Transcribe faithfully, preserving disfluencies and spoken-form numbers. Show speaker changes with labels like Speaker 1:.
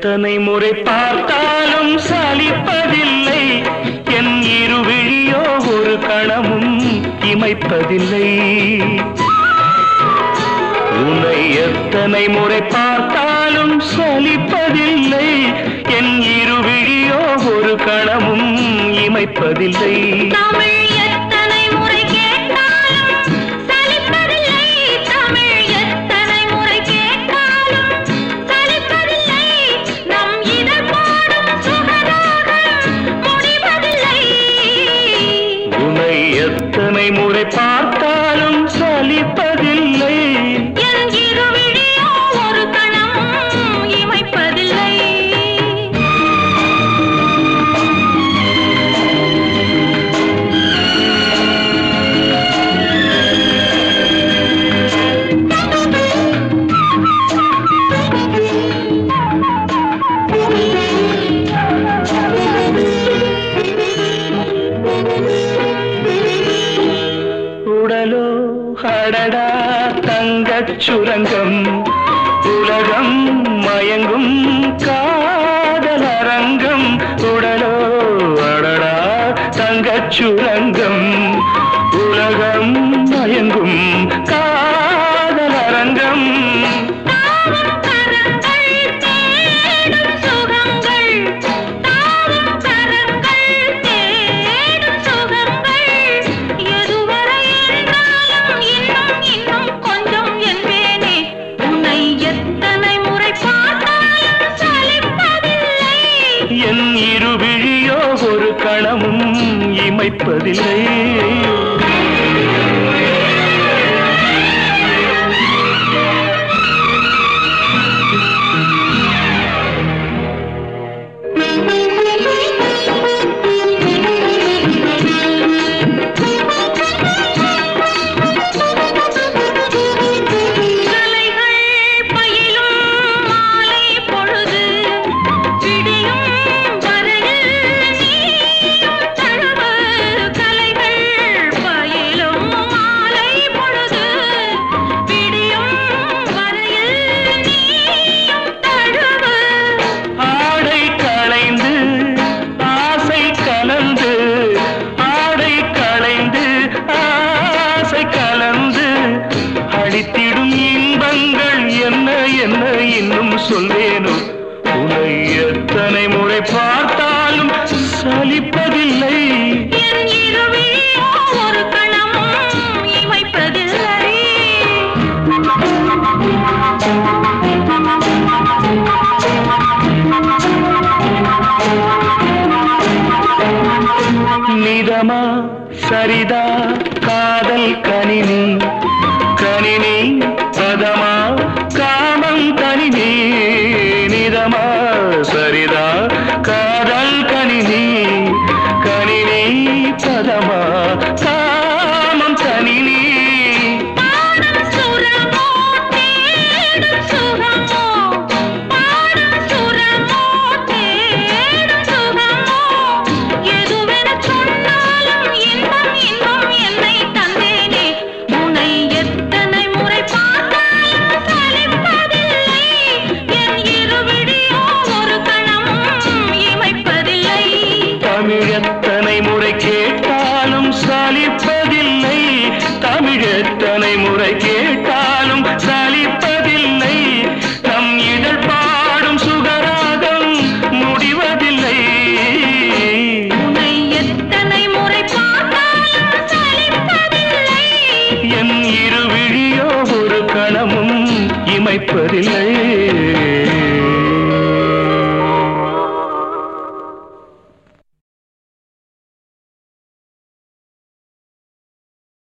Speaker 1: எத்தனை முறை பார்த்தாலும் சலிப்பதில்லை என் இருவிழியோ ஒரு கணமும் இமைப்பதில்லை உன்னை எத்தனை முறை பார்த்தாலும் சலிப்பதில்லை என் இருவிழியோ ஒரு கணமும் இமைப்பதில்லை எத்தனை முறை பார்த்தாலும் சலிப்பதில்லை
Speaker 2: என் இருவிழியோ ஒரு கணமும் இமைப்பதில்லை
Speaker 1: உடலோ அடடா தங்கச் சுரங்கம் உலகம் மயங்கும் காதலரங்கம் உடலோ அடடா தங்கச் சுரங்கம் உலகம் மயங்கும் காதலரங்கம் என் இருவிழியோ ஒரு கணமும் இமைப்பதில்லை அளித்திடும் இன்பங்கள் என்ன என்ன இன்னும் சொல்வேனோ உன்னை எத்தனை முறை பார்த்தாலும் சலிப்பதில்லை
Speaker 2: என் இருவிழியோ ஒரு கணமும் இமைப்பதில்லை
Speaker 1: நிதமா சரிதா காதல் கணினி கணினி பதமா காமம் கணினி நிதமா சரிதா காதல் கணினி கணினி பதமா காமம் கணினி எத்தனை முறை கேட்டாலும் சலிப்பதில்லை தமிழ் எத்தனை முறை கேட்டாலும் சலிப்பதில்லை நம் இதழ் பாடும் சுகராகம் முடிவதில்லை
Speaker 2: உன்னை எத்தனை முறை பார்த்தாலும் சலிப்பதில்லை
Speaker 1: என் இருவிழியோ ஒரு கணமும் இமைப்பதில்லை